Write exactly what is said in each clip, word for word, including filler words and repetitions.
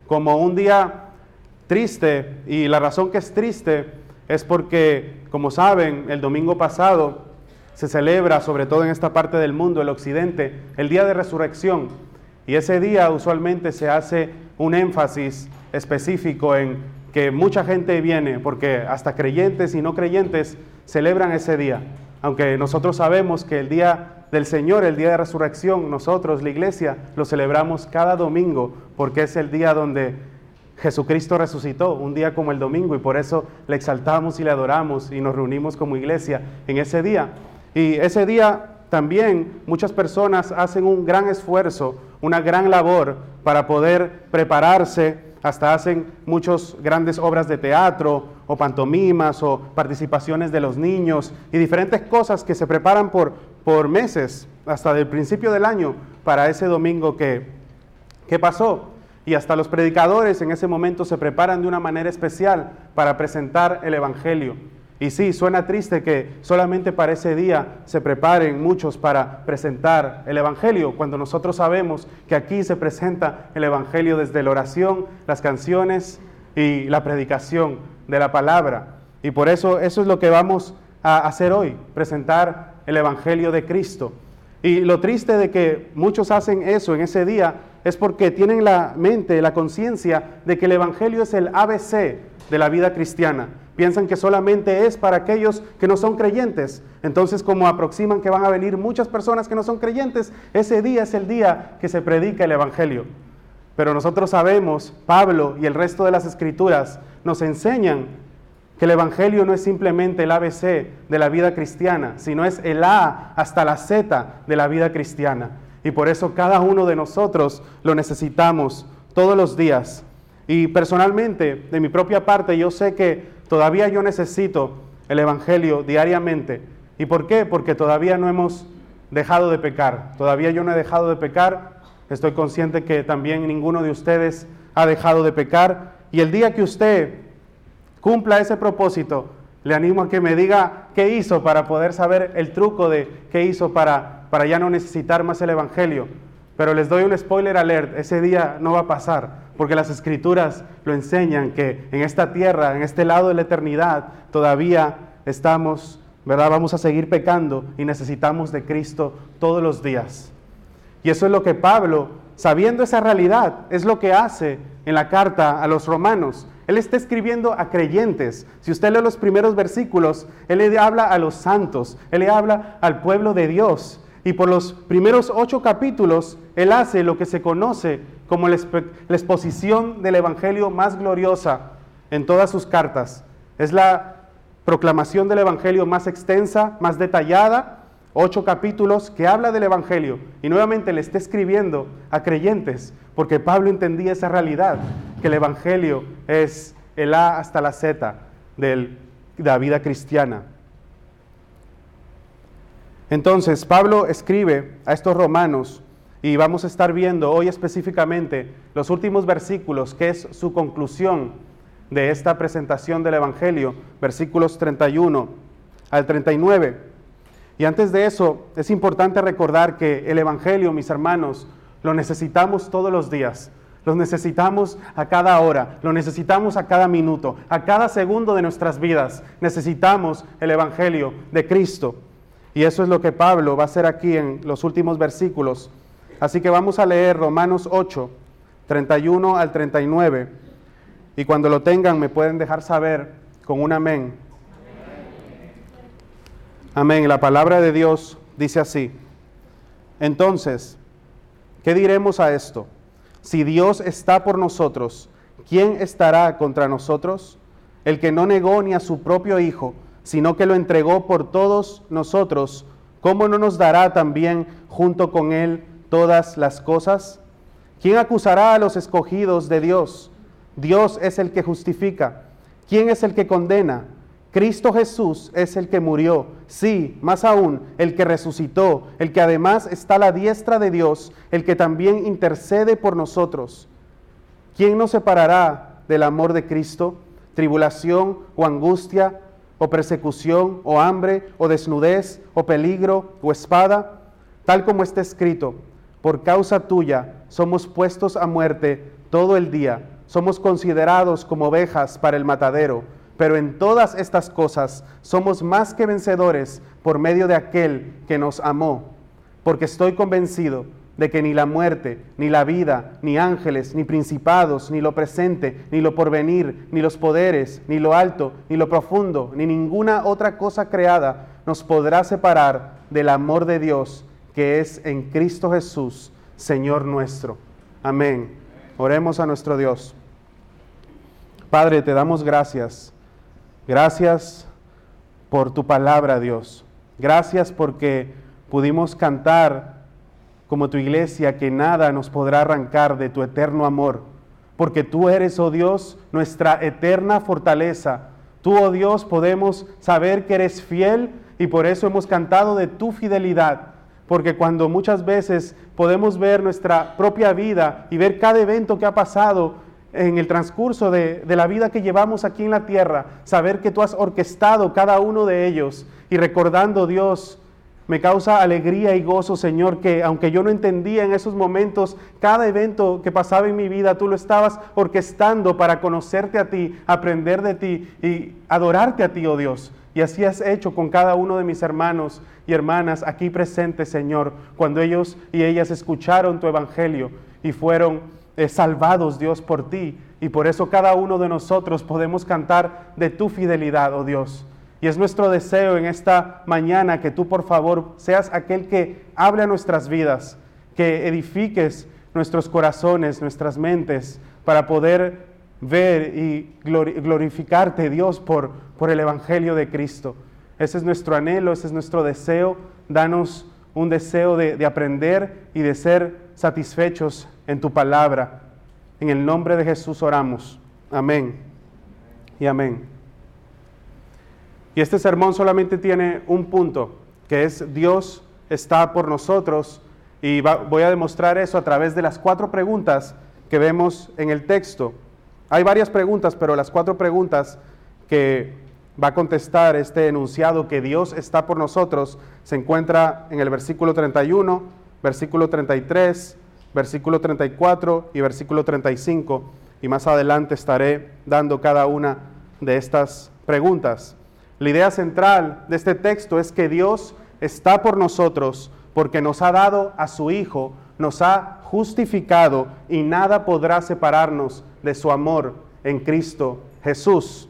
como un día triste, y la razón que es triste es porque, como saben, el domingo pasado se celebra, sobre todo en esta parte del mundo, el occidente, el día de resurrección, y ese día usualmente se hace un énfasis específico en que mucha gente viene, porque hasta creyentes y no creyentes celebran ese día, aunque nosotros sabemos que el día del Señor, el día de resurrección, nosotros, la iglesia, lo celebramos cada domingo, porque es el día donde Jesucristo resucitó, un día como el domingo, y por eso le exaltamos y le adoramos y nos reunimos como iglesia en ese día. Y ese día también muchas personas hacen un gran esfuerzo, una gran labor para poder prepararse, hasta hacen muchas grandes obras de teatro o pantomimas o participaciones de los niños y diferentes cosas que se preparan por, por meses, hasta el principio del año, para ese domingo que, que pasó. Y hasta los predicadores en ese momento se preparan de una manera especial para presentar el Evangelio. Y sí, suena triste que solamente para ese día se preparen muchos para presentar el Evangelio, cuando nosotros sabemos que aquí se presenta el Evangelio desde la oración, las canciones y la predicación de la palabra. Y por eso, eso es lo que vamos a hacer hoy, presentar el Evangelio de Cristo. Y lo triste de que muchos hacen eso en ese día es porque tienen la mente, la conciencia de que el Evangelio es el A B C de la vida cristiana. Piensan que solamente es para aquellos que no son creyentes. Entonces, como aproximan que van a venir muchas personas que no son creyentes, ese día es el día que se predica el Evangelio. Pero nosotros sabemos, Pablo y el resto de las Escrituras nos enseñan que el Evangelio no es simplemente el A B C de la vida cristiana, sino es el A hasta la Z de la vida cristiana. Y por eso cada uno de nosotros lo necesitamos todos los días. Y personalmente, de mi propia parte, yo sé que todavía yo necesito el Evangelio diariamente. ¿Y por qué? Porque todavía no hemos dejado de pecar. Todavía yo no he dejado de pecar. Estoy consciente que también ninguno de ustedes ha dejado de pecar. Y el día que usted cumpla ese propósito, le animo a que me diga qué hizo para poder saber el truco de qué hizo para, para ya no necesitar más el Evangelio. Pero les doy un spoiler alert, ese día no va a pasar, porque las Escrituras lo enseñan que en esta tierra, en este lado de la eternidad, todavía estamos, ¿verdad? Vamos a seguir pecando y necesitamos de Cristo todos los días. Y eso es lo que Pablo, sabiendo esa realidad, es lo que hace en la carta a los romanos. Él está escribiendo a creyentes. Si usted lee los primeros versículos, él le habla a los santos, él le habla al pueblo de Dios. Y por los primeros ocho capítulos, él hace lo que se conoce como la exposición del Evangelio más gloriosa en todas sus cartas. Es la proclamación del Evangelio más extensa, más detallada, ocho capítulos que habla del Evangelio. Y nuevamente le está escribiendo a creyentes, porque Pablo entendía esa realidad, que el Evangelio es el A hasta la Z de la vida cristiana. Entonces, Pablo escribe a estos romanos y vamos a estar viendo hoy específicamente los últimos versículos, que es su conclusión de esta presentación del Evangelio, versículos treinta y uno al treinta y nueve. Y antes de eso, es importante recordar que el Evangelio, mis hermanos, lo necesitamos todos los días. Lo necesitamos a cada hora, lo necesitamos a cada minuto, a cada segundo de nuestras vidas. Necesitamos el Evangelio de Cristo. Y eso es lo que Pablo va a hacer aquí en los últimos versículos. Así que vamos a leer Romanos ocho, treinta y uno al treinta y nueve. Y cuando lo tengan me pueden dejar saber con un amén. Amén. La palabra de Dios dice así. Entonces, ¿qué diremos a esto? Si Dios está por nosotros, ¿quién estará contra nosotros? El que no negó ni a su propio Hijo, sino que lo entregó por todos nosotros, ¿cómo no nos dará también junto con Él todas las cosas? ¿Quién acusará a los escogidos de Dios? Dios es el que justifica. ¿Quién es el que condena? Cristo Jesús es el que murió, sí, más aún, el que resucitó, el que además está a la diestra de Dios, el que también intercede por nosotros. ¿Quién nos separará del amor de Cristo? ¿Tribulación o angustia, o persecución, o hambre, o desnudez, o peligro, o espada? Tal como está escrito, por causa tuya somos puestos a muerte todo el día, somos considerados como ovejas para el matadero, pero en todas estas cosas somos más que vencedores por medio de aquel que nos amó, porque estoy convencido de que ni la muerte, ni la vida, ni ángeles, ni principados, ni lo presente, ni lo porvenir, ni los poderes, ni lo alto, ni lo profundo, ni ninguna otra cosa creada nos podrá separar del amor de Dios que es en Cristo Jesús, Señor nuestro. Amén. Oremos a nuestro Dios. Padre, te damos gracias. Gracias por tu palabra, Dios. Gracias porque pudimos cantar como tu iglesia, que nada nos podrá arrancar de tu eterno amor, porque tú eres, oh Dios, nuestra eterna fortaleza. Tú, oh Dios, podemos saber que eres fiel y por eso hemos cantado de tu fidelidad, porque cuando muchas veces podemos ver nuestra propia vida y ver cada evento que ha pasado en el transcurso de, de la vida que llevamos aquí en la tierra, saber que tú has orquestado cada uno de ellos y recordando, Dios, me causa alegría y gozo, Señor, que aunque yo no entendía en esos momentos cada evento que pasaba en mi vida, tú lo estabas orquestando para conocerte a ti, aprender de ti y adorarte a ti, oh Dios. Y así has hecho con cada uno de mis hermanos y hermanas aquí presentes, Señor, cuando ellos y ellas escucharon tu evangelio y fueron eh, salvados, Dios, por ti. Y por eso cada uno de nosotros podemos cantar de tu fidelidad, oh Dios. Y es nuestro deseo en esta mañana que tú, por favor, seas aquel que hable a nuestras vidas, que edifiques nuestros corazones, nuestras mentes, para poder ver y glorificarte, Dios, por, por el Evangelio de Cristo. Ese es nuestro anhelo, ese es nuestro deseo. Danos un deseo de, de aprender y de ser satisfechos en tu palabra. En el nombre de Jesús oramos. Amén y amén. Y este sermón solamente tiene un punto, que es Dios está por nosotros, y va, voy a demostrar eso a través de las cuatro preguntas que vemos en el texto. Hay varias preguntas, pero las cuatro preguntas que va a contestar este enunciado que Dios está por nosotros se encuentra en el versículo treinta y uno, versículo treinta y tres, versículo treinta y cuatro y versículo treinta y cinco, y más adelante estaré dando cada una de estas preguntas. La idea central de este texto es que Dios está por nosotros porque nos ha dado a su Hijo, nos ha justificado y nada podrá separarnos de su amor en Cristo Jesús.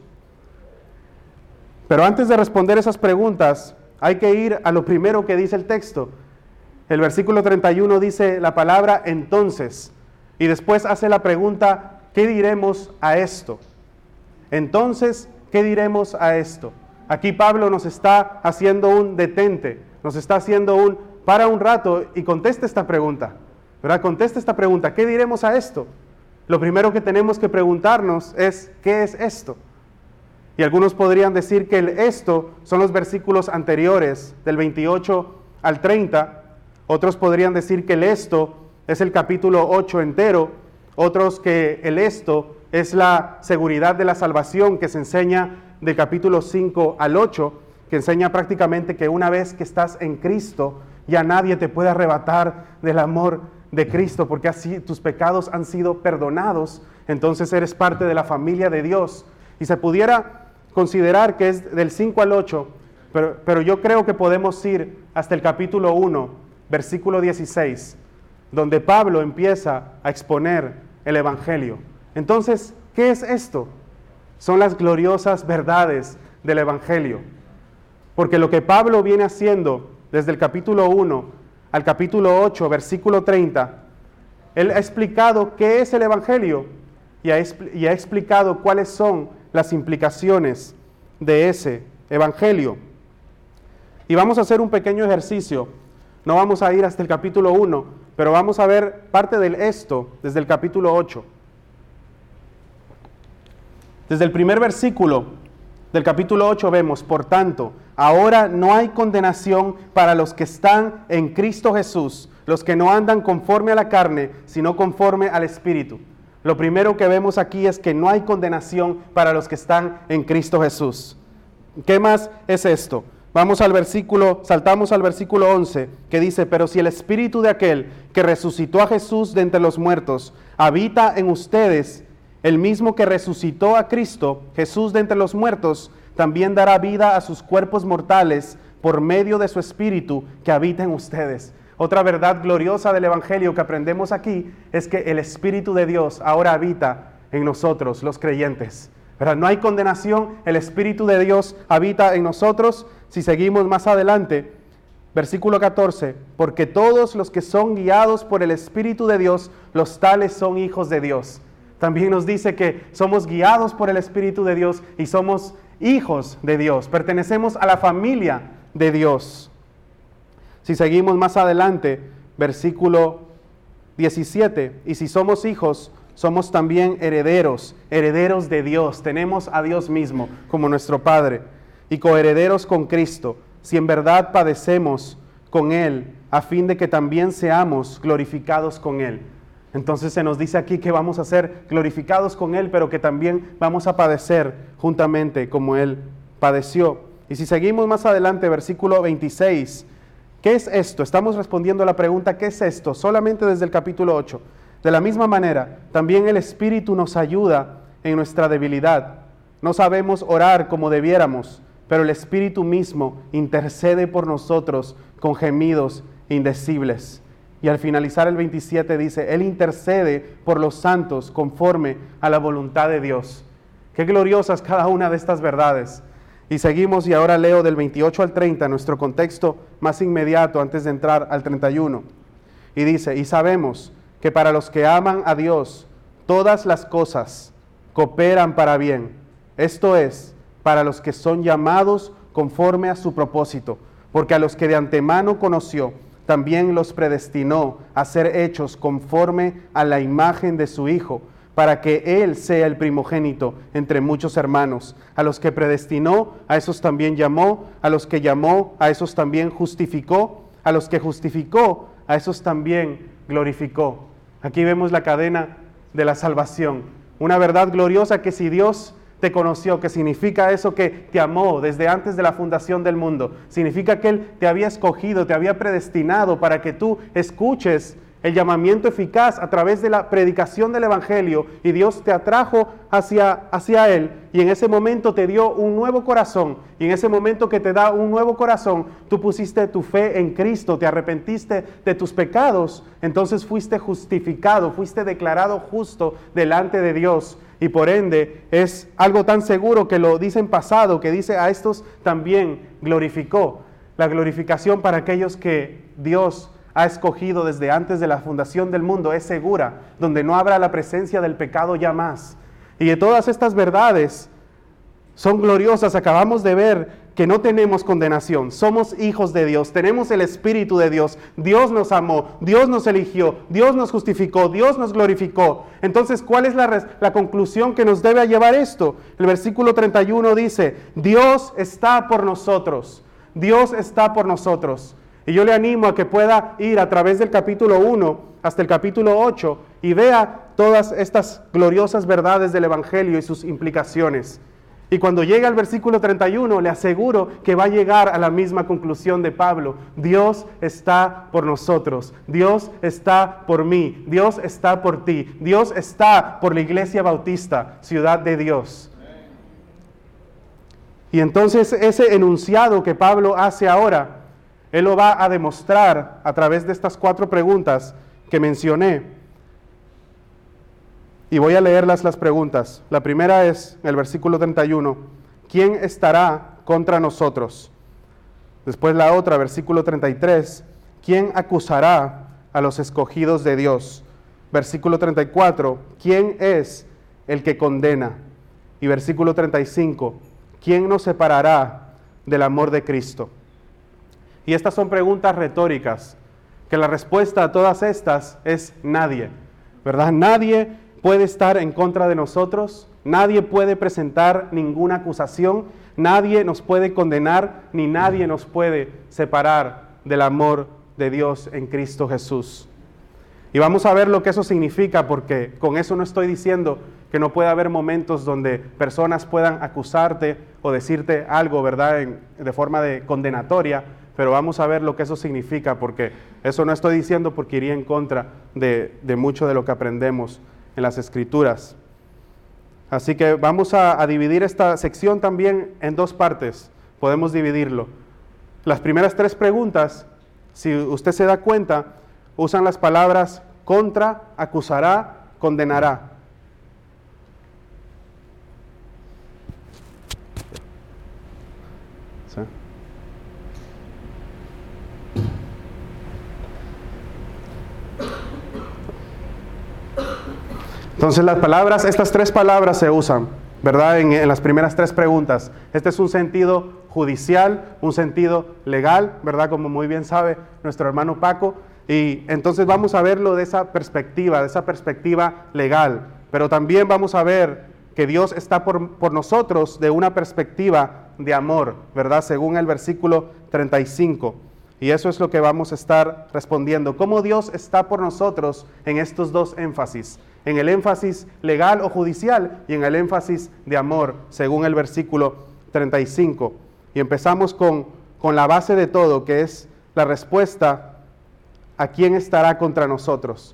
Pero antes de responder esas preguntas, hay que ir a lo primero que dice el texto. El versículo treinta y uno dice la palabra entonces, y después hace la pregunta, ¿qué diremos a esto? Entonces, ¿qué diremos a esto? Aquí Pablo nos está haciendo un detente, nos está haciendo un para un rato y contesta esta pregunta, ¿verdad? Contesta esta pregunta, ¿qué diremos a esto? Lo primero que tenemos que preguntarnos es, ¿qué es esto? Y algunos podrían decir que el esto son los versículos anteriores, del veintiocho al treinta, otros podrían decir que el esto es el capítulo ocho entero, otros que el esto es la seguridad de la salvación que se enseña del capítulo cinco al ocho, que enseña prácticamente que una vez que estás en Cristo, ya nadie te puede arrebatar del amor de Cristo, porque así tus pecados han sido perdonados, entonces eres parte de la familia de Dios. Y se pudiera considerar que es del cinco al ocho, pero, pero yo creo que podemos ir hasta el capítulo uno, versículo dieciséis, donde Pablo empieza a exponer el Evangelio. Entonces, ¿qué es esto? Son las gloriosas verdades del Evangelio. Porque lo que Pablo viene haciendo desde el capítulo uno al capítulo ocho, versículo treinta, él ha explicado qué es el Evangelio y ha, y ha explicado cuáles son las implicaciones de ese Evangelio. Y vamos a hacer un pequeño ejercicio. No vamos a ir hasta el capítulo uno, pero vamos a ver parte del esto desde el capítulo ocho. Desde el primer versículo del capítulo ocho vemos, por tanto, ahora no hay condenación para los que están en Cristo Jesús, los que no andan conforme a la carne, sino conforme al Espíritu. Lo primero que vemos aquí es que no hay condenación para los que están en Cristo Jesús. ¿Qué más es esto? Vamos al versículo, saltamos al versículo once, que dice, pero si el Espíritu de aquel que resucitó a Jesús de entre los muertos habita en ustedes, El mismo que resucitó a Cristo, Jesús de entre los muertos, también dará vida a sus cuerpos mortales por medio de su Espíritu que habita en ustedes. Otra verdad gloriosa del Evangelio que aprendemos aquí es que el Espíritu de Dios ahora habita en nosotros, los creyentes. ¿Verdad? No hay condenación, el Espíritu de Dios habita en nosotros. Si seguimos más adelante, versículo catorce, porque todos los que son guiados por el Espíritu de Dios, los tales son hijos de Dios. También nos dice que somos guiados por el Espíritu de Dios y somos hijos de Dios, pertenecemos a la familia de Dios. Si seguimos más adelante, versículo diecisiete, y si somos hijos, somos también herederos, herederos de Dios, tenemos a Dios mismo como nuestro Padre, y coherederos con Cristo, si en verdad padecemos con Él, a fin de que también seamos glorificados con Él. Entonces se nos dice aquí que vamos a ser glorificados con Él, pero que también vamos a padecer juntamente como Él padeció. Y si seguimos más adelante, versículo veintiséis, ¿qué es esto? Estamos respondiendo a la pregunta, ¿qué es esto? Solamente desde el capítulo ocho. De la misma manera, también el Espíritu nos ayuda en nuestra debilidad. No sabemos orar como debiéramos, pero el Espíritu mismo intercede por nosotros con gemidos indecibles. Y al finalizar el veintisiete dice, Él intercede por los santos conforme a la voluntad de Dios. Qué gloriosas cada una de estas verdades. Y seguimos, y ahora leo del veintiocho al treinta, nuestro contexto más inmediato antes de entrar al treinta y uno. Y dice, y sabemos que para los que aman a Dios, todas las cosas cooperan para bien. Esto es, para los que son llamados conforme a su propósito, porque a los que de antemano conoció, también los predestinó a ser hechos conforme a la imagen de su Hijo, para que Él sea el primogénito entre muchos hermanos. A los que predestinó, a esos también llamó, a los que llamó, a esos también justificó, a los que justificó, a esos también glorificó. Aquí vemos la cadena de la salvación, una verdad gloriosa que si Dios te conoció, que significa eso que te amó desde antes de la fundación del mundo, significa que Él te había escogido, te había predestinado para que tú escuches el llamamiento eficaz a través de la predicación del Evangelio, y Dios te atrajo hacia, hacia Él, y en ese momento te dio un nuevo corazón, y en ese momento que te da un nuevo corazón, tú pusiste tu fe en Cristo, te arrepentiste de tus pecados, entonces fuiste justificado, fuiste declarado justo delante de Dios, y por ende es algo tan seguro que lo dice en pasado, que dice a estos también glorificó. La glorificación para aquellos que Dios ha escogido desde antes de la fundación del mundo es segura, donde no habrá la presencia del pecado ya más. Y de todas estas verdades son gloriosas. Acabamos de ver que no tenemos condenación, somos hijos de Dios, tenemos el Espíritu de Dios, Dios nos amó, Dios nos eligió, Dios nos justificó, Dios nos glorificó. Entonces, ¿cuál es la, res- la conclusión que nos debe llevar esto? El versículo treinta y uno dice, Dios está por nosotros, Dios está por nosotros. Y yo le animo a que pueda ir a través del capítulo uno hasta el capítulo ocho y vea todas estas gloriosas verdades del Evangelio y sus implicaciones. Y cuando llegue al versículo treinta y uno, le aseguro que va a llegar a la misma conclusión de Pablo. Dios está por nosotros, Dios está por mí, Dios está por ti, Dios está por la Iglesia Bautista, Ciudad de Dios. Y entonces ese enunciado que Pablo hace ahora, él lo va a demostrar a través de estas cuatro preguntas que mencioné. Y voy a leerlas las preguntas. La primera es, en el versículo treinta y uno, ¿quién estará contra nosotros? Después la otra, versículo treinta y tres, ¿quién acusará a los escogidos de Dios? Versículo treinta y cuatro, ¿quién es el que condena? Y versículo treinta y cinco, ¿quién nos separará del amor de Cristo? Y estas son preguntas retóricas, que la respuesta a todas estas es nadie, ¿verdad? Nadie puede estar en contra de nosotros, nadie puede presentar ninguna acusación, nadie nos puede condenar, ni nadie nos puede separar del amor de Dios en Cristo Jesús. Y vamos a ver lo que eso significa, porque con eso no estoy diciendo que no pueda haber momentos donde personas puedan acusarte o decirte algo, ¿verdad?, en, de forma de condenatoria, pero vamos a ver lo que eso significa, porque eso no estoy diciendo porque iría en contra de, de mucho de lo que aprendemos en las Escrituras. Así que vamos a, a dividir esta sección también en dos partes. Podemos dividirlo. Las primeras tres preguntas, si usted se da cuenta, usan las palabras contra, acusará, condenará. ¿Sí? Entonces las palabras, estas tres palabras se usan, ¿verdad? En, en las primeras tres preguntas. Este es un sentido judicial, un sentido legal, ¿verdad? Como muy bien sabe nuestro hermano Paco. Y entonces vamos a verlo de esa perspectiva, de esa perspectiva legal. Pero también vamos a ver que Dios está por, por nosotros de una perspectiva de amor, ¿verdad? Según el versículo treinta y cinco. Y eso es lo que vamos a estar respondiendo. ¿Cómo Dios está por nosotros en estos dos énfasis? En el énfasis legal o judicial y en el énfasis de amor, según el versículo treinta y cinco. Y empezamos con, con la base de todo, que es la respuesta a quién estará contra nosotros.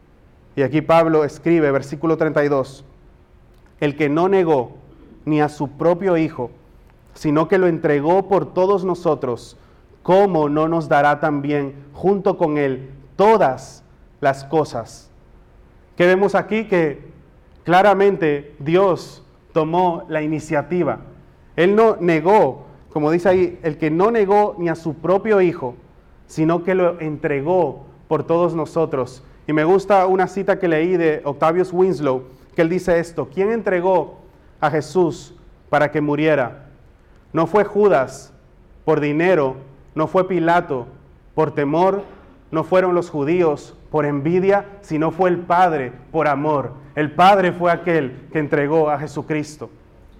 Y aquí Pablo escribe, versículo treinta y dos, el que no negó ni a su propio Hijo, sino que lo entregó por todos nosotros, ¿cómo no nos dará también junto con Él todas las cosas? ¿Qué vemos aquí? Que claramente Dios tomó la iniciativa. Él no negó, como dice ahí, el que no negó ni a su propio Hijo, sino que lo entregó por todos nosotros. Y me gusta una cita que leí de Octavius Winslow, que él dice esto: ¿quién entregó a Jesús para que muriera? No fue Judas por dinero, no fue Pilato por temor, no fueron los judíos por envidia, sino fue el Padre por amor. El Padre fue aquel que entregó a Jesucristo.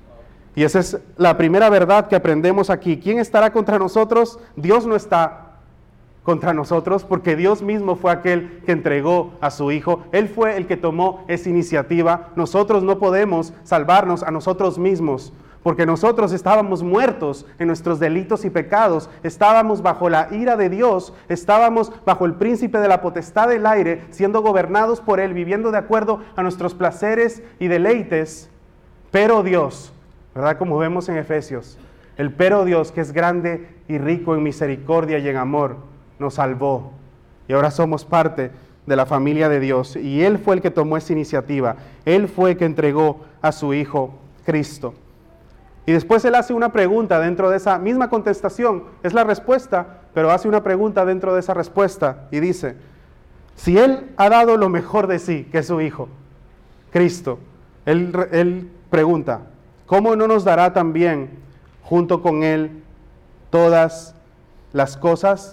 Y esa es la primera verdad que aprendemos aquí. ¿Quién estará contra nosotros? Dios no está contra nosotros, porque Dios mismo fue aquel que entregó a su Hijo. Él fue el que tomó esa iniciativa. Nosotros no podemos salvarnos a nosotros mismos, porque nosotros estábamos muertos en nuestros delitos y pecados, estábamos bajo la ira de Dios, estábamos bajo el príncipe de la potestad del aire, siendo gobernados por Él, viviendo de acuerdo a nuestros placeres y deleites. Pero Dios, ¿verdad? Como vemos en Efesios, el pero Dios, que es grande y rico en misericordia y en amor, nos salvó. Y ahora somos parte de la familia de Dios. Y Él fue el que tomó esa iniciativa. Él fue el que entregó a su Hijo Cristo. Y después Él hace una pregunta dentro de esa misma contestación. Es la respuesta, pero hace una pregunta dentro de esa respuesta. Y dice, si Él ha dado lo mejor de sí, que es su Hijo, Cristo, Él, él pregunta, ¿cómo no nos dará también junto con Él todas las cosas?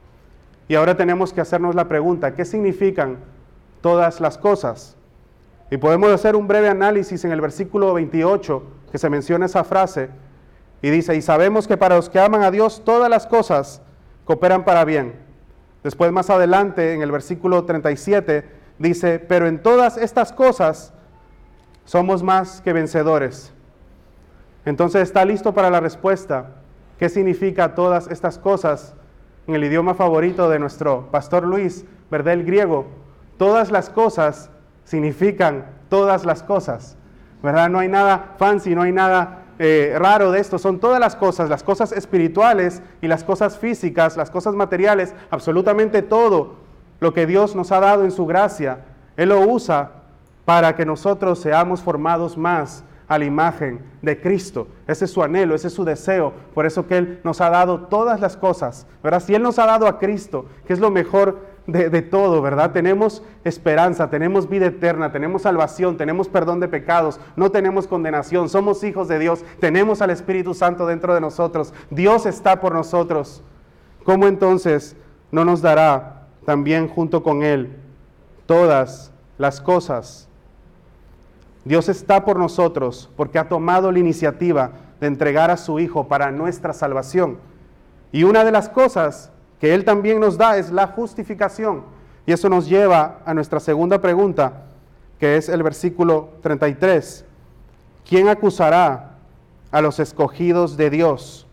Y ahora tenemos que hacernos la pregunta, ¿qué significan todas las cosas? Y podemos hacer un breve análisis en el versículo veintiocho, que se menciona esa frase, y dice, y sabemos que para los que aman a Dios todas las cosas cooperan para bien. Después más adelante, en el versículo treinta y siete, dice, pero en todas estas cosas somos más que vencedores. Entonces está listo para la respuesta. ¿Qué significa todas estas cosas? En el idioma favorito de nuestro pastor Luis, ¿verdad? El griego. Todas las cosas significan todas las cosas, ¿verdad? No hay nada fancy, no hay nada eh, raro de esto. Son todas las cosas, las cosas espirituales y las cosas físicas, las cosas materiales, absolutamente todo lo que Dios nos ha dado en su gracia. Él lo usa para que nosotros seamos formados más a la imagen de Cristo. Ese es su anhelo, ese es su deseo. Por eso que Él nos ha dado todas las cosas, ¿verdad? Si Él nos ha dado a Cristo, que es lo mejor de, de todo, ¿verdad? Tenemos esperanza, tenemos vida eterna, tenemos salvación, tenemos perdón de pecados, no tenemos condenación, somos hijos de Dios, tenemos al Espíritu Santo dentro de nosotros, Dios está por nosotros. ¿Cómo entonces no nos dará también junto con Él todas las cosas? Dios está por nosotros porque ha tomado la iniciativa de entregar a su Hijo para nuestra salvación. Y una de las cosas que Él también nos da es la justificación. Y eso nos lleva a nuestra segunda pregunta, que es el versículo treinta y tres. ¿Quién acusará a los escogidos de Dios?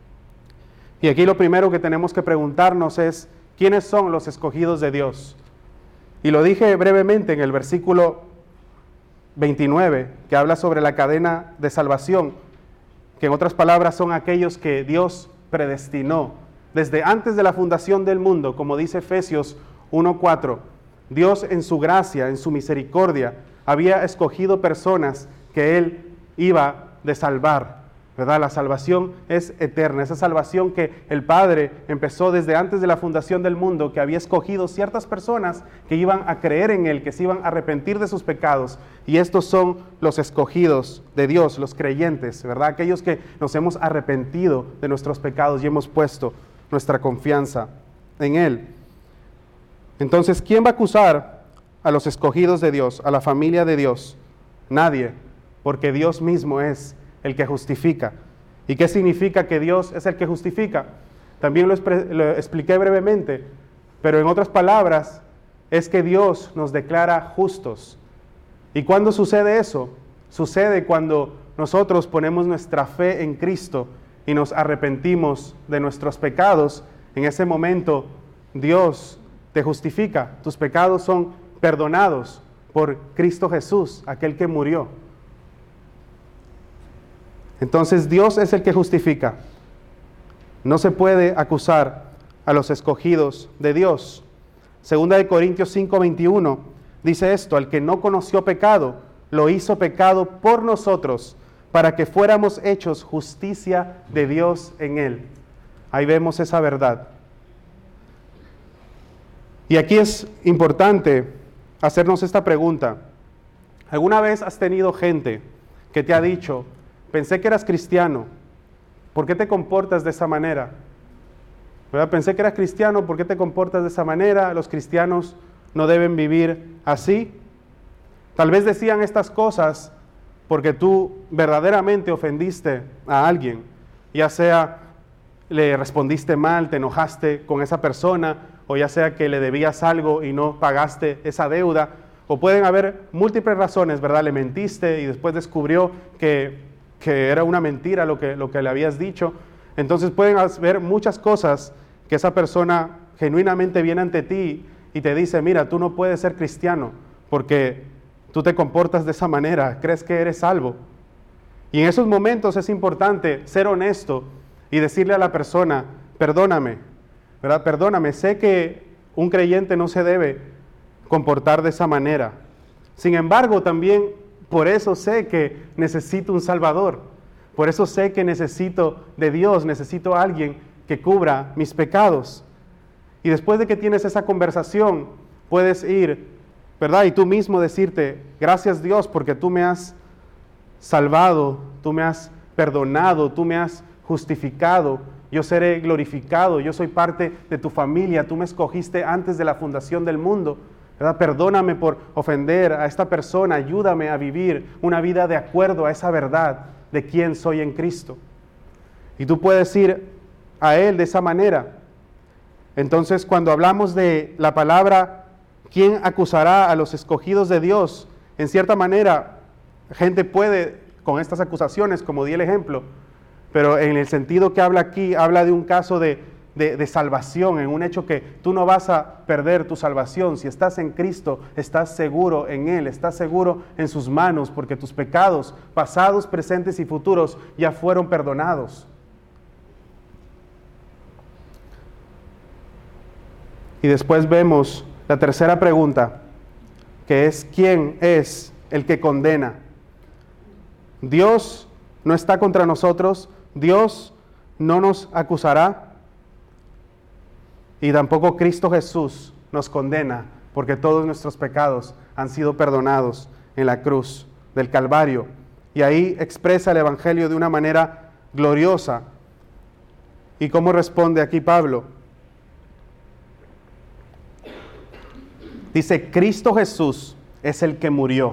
Y aquí lo primero que tenemos que preguntarnos es, ¿quiénes son los escogidos de Dios? Y lo dije brevemente en el versículo veintinueve, que habla sobre la cadena de salvación, que en otras palabras son aquellos que Dios predestinó desde antes de la fundación del mundo, como dice Efesios uno cuatro. Dios en su gracia, en su misericordia, había escogido personas que Él iba de salvar, ¿verdad? La salvación es eterna, esa salvación que el Padre empezó desde antes de la fundación del mundo, que había escogido ciertas personas que iban a creer en Él, que se iban a arrepentir de sus pecados, y estos son los escogidos de Dios, los creyentes, ¿verdad? Aquellos que nos hemos arrepentido de nuestros pecados y hemos puesto nuestra confianza en Él. Entonces, ¿quién va a acusar a los escogidos de Dios, a la familia de Dios? Nadie, porque Dios mismo es el que justifica. ¿Y qué significa que Dios es el que justifica? También lo, lo expliqué brevemente, pero en otras palabras, es que Dios nos declara justos. ¿Y cuándo sucede eso? Sucede cuando nosotros ponemos nuestra fe en Cristo y nos arrepentimos de nuestros pecados. En ese momento, Dios te justifica. Tus pecados son perdonados por Cristo Jesús, aquel que murió. Entonces Dios es el que justifica. No se puede acusar a los escogidos de Dios. Segunda de Corintios cinco veintiuno dice esto: al que no conoció pecado, lo hizo pecado por nosotros, para que fuéramos hechos justicia de Dios en él. Ahí vemos esa verdad. Y aquí es importante hacernos esta pregunta. ¿Alguna vez has tenido gente que te ha dicho: pensé que eras cristiano, ¿por qué te comportas de esa manera? ¿Verdad? Pensé que eras cristiano, ¿por qué te comportas de esa manera? Los cristianos no deben vivir así. Tal vez decían estas cosas porque tú verdaderamente ofendiste a alguien, ya sea le respondiste mal, te enojaste con esa persona, o ya sea que le debías algo y no pagaste esa deuda, o pueden haber múltiples razones, ¿verdad? Le mentiste y después descubrió que que era una mentira lo que, lo que le habías dicho. Entonces pueden haber muchas cosas que esa persona genuinamente viene ante ti y te dice: mira, tú no puedes ser cristiano porque tú te comportas de esa manera, crees que eres salvo. Y en esos momentos es importante ser honesto y decirle a la persona: perdóname, ¿verdad? Perdóname, sé que un creyente no se debe comportar de esa manera. Sin embargo, también por eso sé que necesito un Salvador. Por eso sé que necesito de Dios, necesito a alguien que cubra mis pecados. Y después de que tienes esa conversación, puedes ir, ¿verdad? Y tú mismo decirte: gracias Dios porque tú me has salvado, tú me has perdonado, tú me has justificado. Yo seré glorificado, yo soy parte de tu familia, tú me escogiste antes de la fundación del mundo. ¿Verdad? Perdóname por ofender a esta persona, ayúdame a vivir una vida de acuerdo a esa verdad de quién soy en Cristo. Y tú puedes ir a Él de esa manera. Entonces, cuando hablamos de la palabra, ¿quién acusará a los escogidos de Dios? En cierta manera, gente puede, con estas acusaciones, como di el ejemplo, pero en el sentido que habla aquí, habla de un caso de De, de salvación, en un hecho que tú no vas a perder tu salvación. Si estás en Cristo, estás seguro en Él, estás seguro en sus manos, porque tus pecados pasados, presentes y futuros ya fueron perdonados. Y después vemos la tercera pregunta, que es: ¿quién es el que condena? Dios no está contra nosotros, Dios no nos acusará. Y tampoco Cristo Jesús nos condena, porque todos nuestros pecados han sido perdonados en la cruz del Calvario. Y ahí expresa el Evangelio de una manera gloriosa. ¿Y cómo responde aquí Pablo? Dice: Cristo Jesús es el que murió.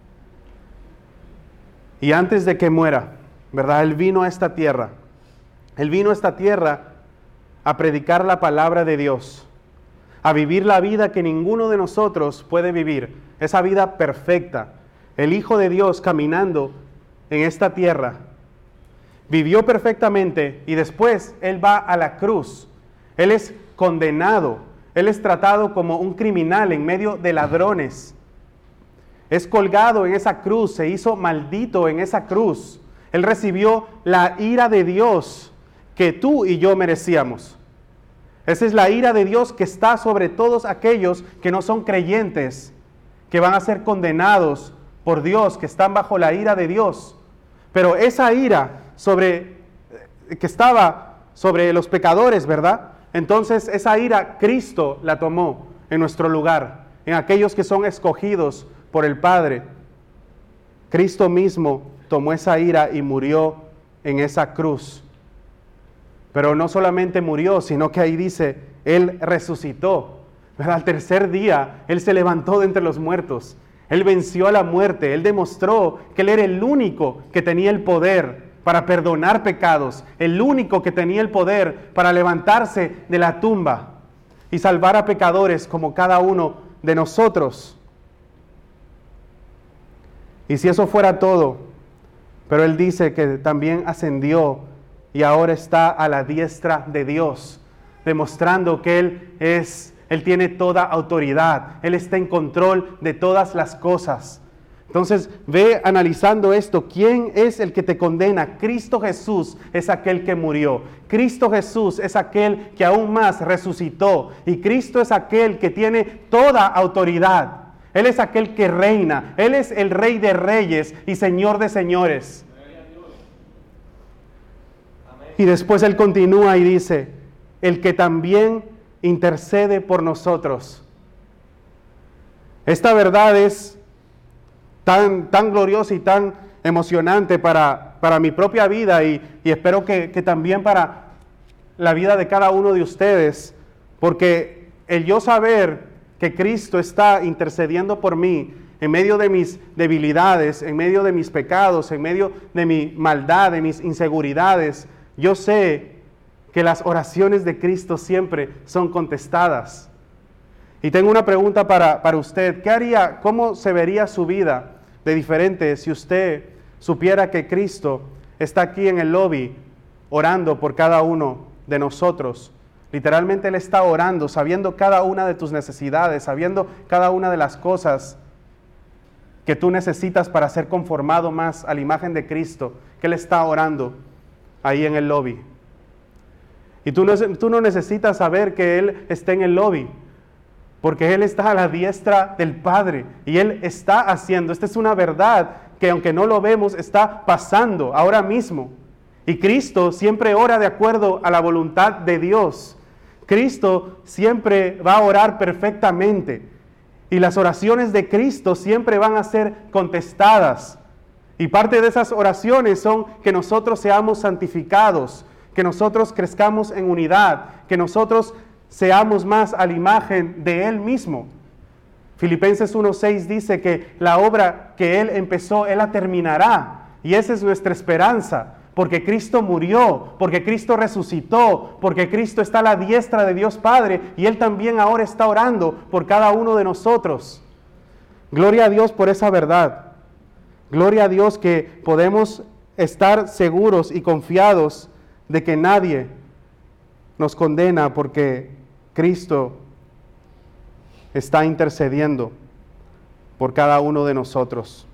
Y antes de que muera, ¿verdad? Él vino a esta tierra. Él vino a esta tierra a predicar la palabra de Dios, a vivir la vida que ninguno de nosotros puede vivir, esa vida perfecta. El Hijo de Dios caminando en esta tierra, vivió perfectamente y después Él va a la cruz. Él es condenado, Él es tratado como un criminal en medio de ladrones. es colgado en esa cruz, se hizo maldito en esa cruz. Él recibió la ira de Dios que tú y yo merecíamos. Esa es la ira de Dios que está sobre todos aquellos que no son creyentes, que van a ser condenados por Dios, que están bajo la ira de Dios. Pero esa ira sobre, que estaba sobre los pecadores, ¿verdad? Entonces esa ira Cristo la tomó en nuestro lugar, en aquellos que son escogidos por el Padre. Cristo mismo tomó esa ira y murió en esa cruz. Pero no solamente murió, sino que ahí dice, Él resucitó. ¿Verdad? Al tercer día, Él se levantó de entre los muertos. Él venció a la muerte. Él demostró que Él era el único que tenía el poder para perdonar pecados. El único que tenía el poder para levantarse de la tumba y salvar a pecadores como cada uno de nosotros. Y si eso fuera todo, pero Él dice que también ascendió y ahora está a la diestra de Dios, demostrando que Él es, Él tiene toda autoridad, Él está en control de todas las cosas. Entonces, ve analizando esto, ¿quién es el que te condena? Cristo Jesús es aquel que murió. Cristo Jesús es aquel que aún más resucitó. Y Cristo es aquel que tiene toda autoridad. Él es aquel que reina. Él es el Rey de Reyes y Señor de Señores. Y después Él continúa y dice, el que también intercede por nosotros. Esta verdad es tan, tan gloriosa y tan emocionante para, para mi propia vida y, y espero que, que también para la vida de cada uno de ustedes, porque el yo saber que Cristo está intercediendo por mí en medio de mis debilidades, en medio de mis pecados, en medio de mi maldad, de mis inseguridades, yo sé que las oraciones de Cristo siempre son contestadas. Y tengo una pregunta para, para usted. ¿Qué haría, cómo se vería su vida de diferente si usted supiera que Cristo está aquí en el lobby orando por cada uno de nosotros? Literalmente Él está orando, sabiendo cada una de tus necesidades, sabiendo cada una de las cosas que tú necesitas para ser conformado más a la imagen de Cristo, que Él está orando ahí en el lobby. Y tú no, tú no necesitas saber que Él está en el lobby, porque Él está a la diestra del Padre y Él está haciendo. Esta es una verdad que aunque no lo vemos, está pasando ahora mismo. Y Cristo siempre ora de acuerdo a la voluntad de Dios. Cristo siempre va a orar perfectamente. Y las oraciones de Cristo siempre van a ser contestadas. Y parte de esas oraciones son que nosotros seamos santificados, que nosotros crezcamos en unidad, que nosotros seamos más a la imagen de Él mismo. Filipenses uno seis dice que la obra que Él empezó, Él la terminará. Y esa es nuestra esperanza, porque Cristo murió, porque Cristo resucitó, porque Cristo está a la diestra de Dios Padre y Él también ahora está orando por cada uno de nosotros. Gloria a Dios por esa verdad. Gloria a Dios que podemos estar seguros y confiados de que nadie nos condena porque Cristo está intercediendo por cada uno de nosotros.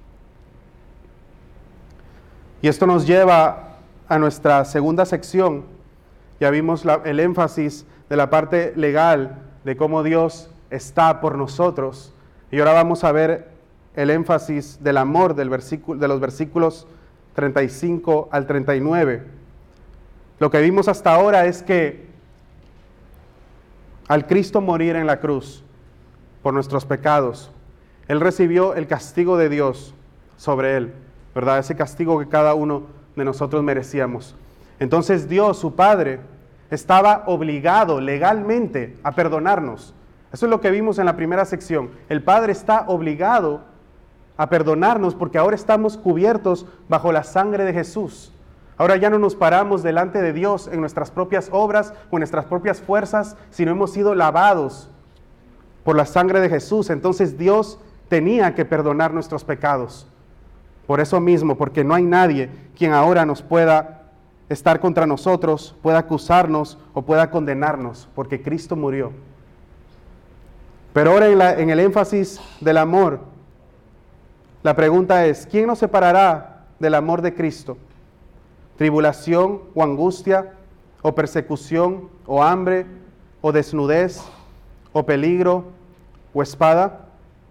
Y esto nos lleva a nuestra segunda sección. Ya vimos la, el énfasis de la parte legal de cómo Dios está por nosotros. Y ahora vamos a ver el énfasis del amor del versículo, de los versículos treinta y cinco al treinta y nueve. Lo que vimos hasta ahora es que al Cristo morir en la cruz por nuestros pecados, Él recibió el castigo de Dios sobre Él, ¿verdad? Ese castigo que cada uno de nosotros merecíamos. Entonces Dios, su Padre, estaba obligado legalmente a perdonarnos. Eso es lo que vimos en la primera sección. El Padre está obligado a perdonarnos porque ahora estamos cubiertos bajo la sangre de Jesús. Ahora ya no nos paramos delante de Dios en nuestras propias obras o en nuestras propias fuerzas, sino hemos sido lavados por la sangre de Jesús. Entonces Dios tenía que perdonar nuestros pecados. Por eso mismo, porque no hay nadie quien ahora nos pueda estar contra nosotros, pueda acusarnos o pueda condenarnos, porque Cristo murió. Pero ahora en, la, en el énfasis del amor, La pregunta es, ¿quién nos separará del amor de Cristo? ¿Tribulación o angustia, o persecución, o hambre, o desnudez, o peligro, o espada?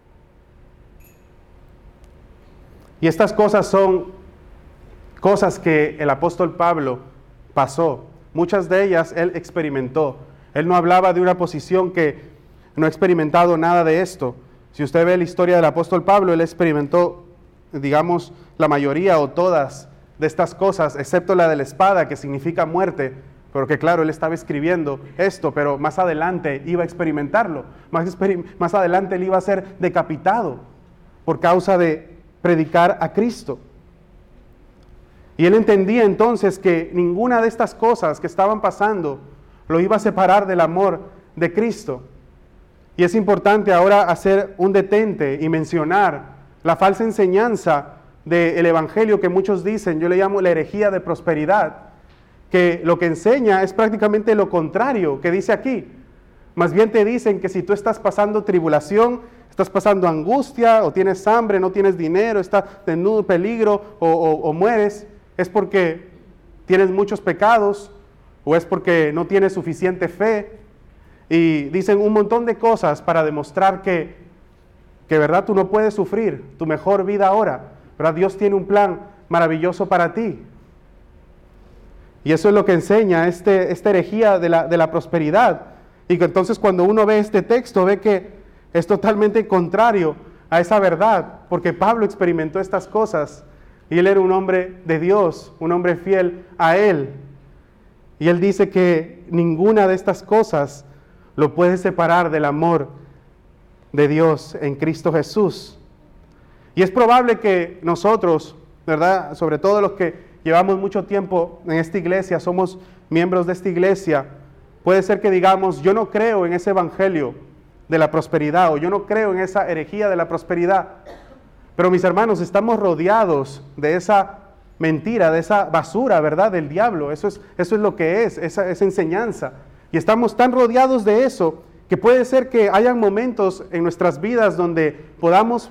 Y estas cosas son cosas que el apóstol Pablo pasó. Muchas de ellas él experimentó. Él no hablaba de una posición que no ha experimentado nada de esto. Si usted ve la historia del apóstol Pablo, él experimentó, digamos, la mayoría o todas de estas cosas, excepto la de la espada, que significa muerte, porque claro, él estaba escribiendo esto, pero más adelante iba a experimentarlo. Más, exper- más adelante él iba a ser decapitado por causa de predicar a Cristo. Y él entendía entonces que ninguna de estas cosas que estaban pasando lo iba a separar del amor de Cristo. Y es importante ahora hacer un detente y mencionar la falsa enseñanza del evangelio que muchos dicen, yo le llamo la herejía de prosperidad, que lo que enseña es prácticamente lo contrario que dice aquí. Más bien te dicen que si tú estás pasando tribulación, estás pasando angustia, o tienes hambre, no tienes dinero, estás desnudo, peligro, o, o, o mueres, es porque tienes muchos pecados, o es porque no tienes suficiente fe. Y dicen un montón de cosas para demostrar que, que verdad, tú no puedes sufrir tu mejor vida ahora, ¿verdad? Dios tiene un plan maravilloso para ti. Y eso es lo que enseña este, esta herejía de la, de la prosperidad. Y que entonces cuando uno ve este texto, ve que es totalmente contrario a esa verdad, porque Pablo experimentó estas cosas, y él era un hombre de Dios, un hombre fiel a Él. Y él dice que ninguna de estas cosas lo puede separar del amor de Dios en Cristo Jesús. Y es probable que nosotros, ¿verdad?, sobre todo los que llevamos mucho tiempo en esta iglesia, somos miembros de esta iglesia, puede ser que digamos, yo no creo en ese evangelio de la prosperidad, o yo no creo en esa herejía de la prosperidad. Pero mis hermanos, estamos rodeados de esa mentira, de esa basura, ¿verdad?, del diablo. Eso es, eso es lo que es, esa, esa enseñanza. Y estamos tan rodeados de eso, que puede ser que hayan momentos en nuestras vidas donde podamos